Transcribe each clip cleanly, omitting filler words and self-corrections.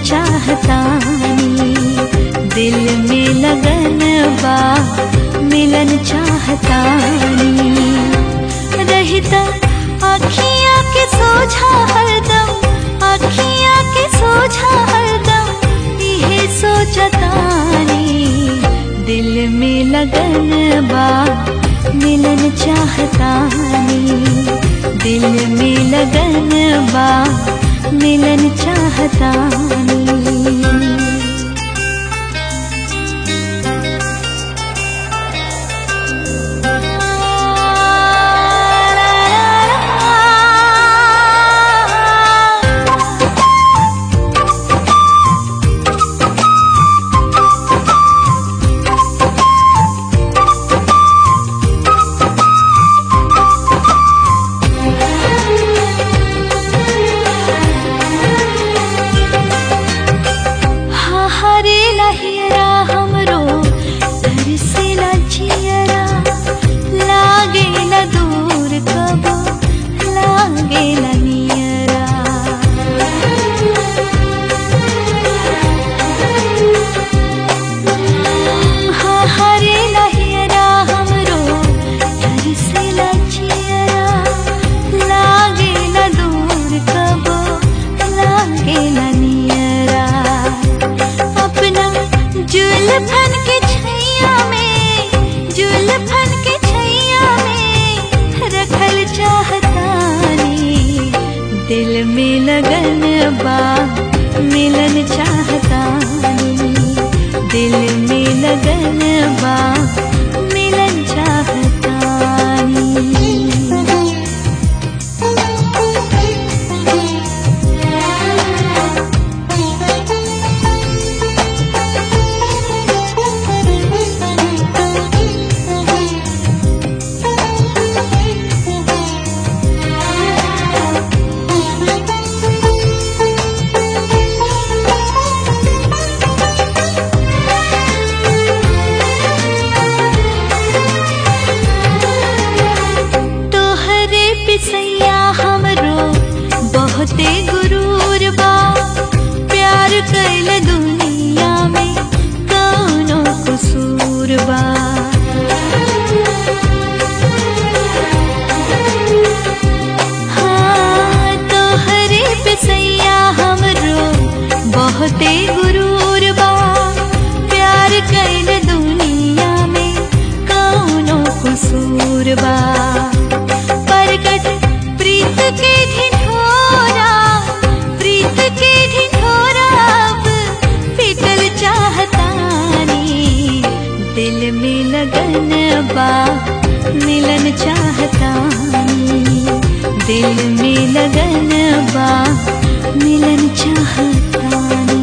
चाहतानी, दिल में लगन बा मिलन चाहतानी। रहता आँखियाँ के सोझा हरदम, आँखियाँ के सोझा हरदम इहे सोचतानी, दिल में लगन बा मिलन चाहतानी, दिल में लगन बा मिलन चाहतानी। जुल्फन के छैया में, जुल्फन के छैया में रखल चाहतानी, दिल में लगन बा मिलन चाहतानी, दिल में लगन बा मिलन चाहतानी। सैया हमरो बहुते गुरूर बा, प्यार कैल दुनिया में कौनो कसूर बा। हाँ तोहरे पे सैया हमरो बहुते गुरूर बा, प्यार कैल दुनिया में कौनो कसूर बा। प्रीत के ढिढोरा, प्रीत के ढिढोरा अब पिटल चाहतानी, दिल में लगन बा मिलन चाहतानी, दिल में लगन बा मिलन चाहतानी।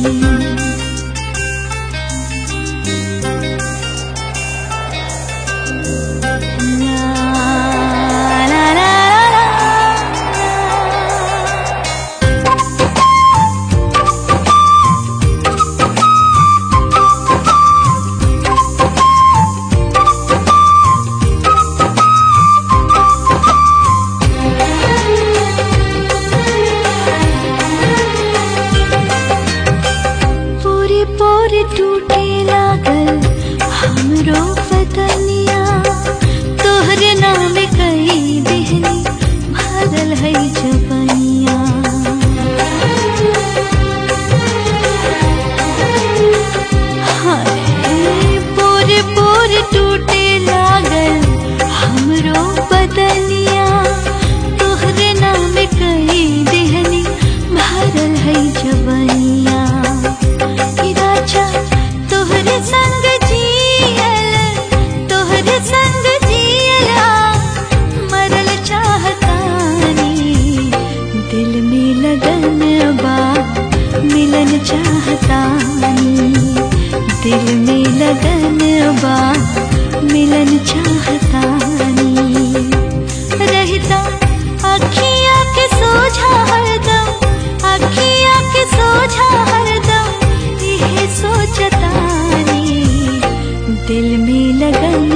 टूटे लागल हमरो बदनिया, तोहरे नाम कई देहनी भरल है जबनिया। हाय पोरे पोरे टूटे लागल हमरो बदनिया, तोहरे नाम कई देहनी भरल है जबनिया। तोहरे संग जियल, तोहरे संग जियला मरल चाहतानी, दिल में लगन बा मिलन चाहतानी, दिल में लगन बा मिलन चाहतानी। रहता आँखियाँ के सोझा हरदम, आँखियाँ के सोझा हरदम इहे सोचतानी, दिल में लगन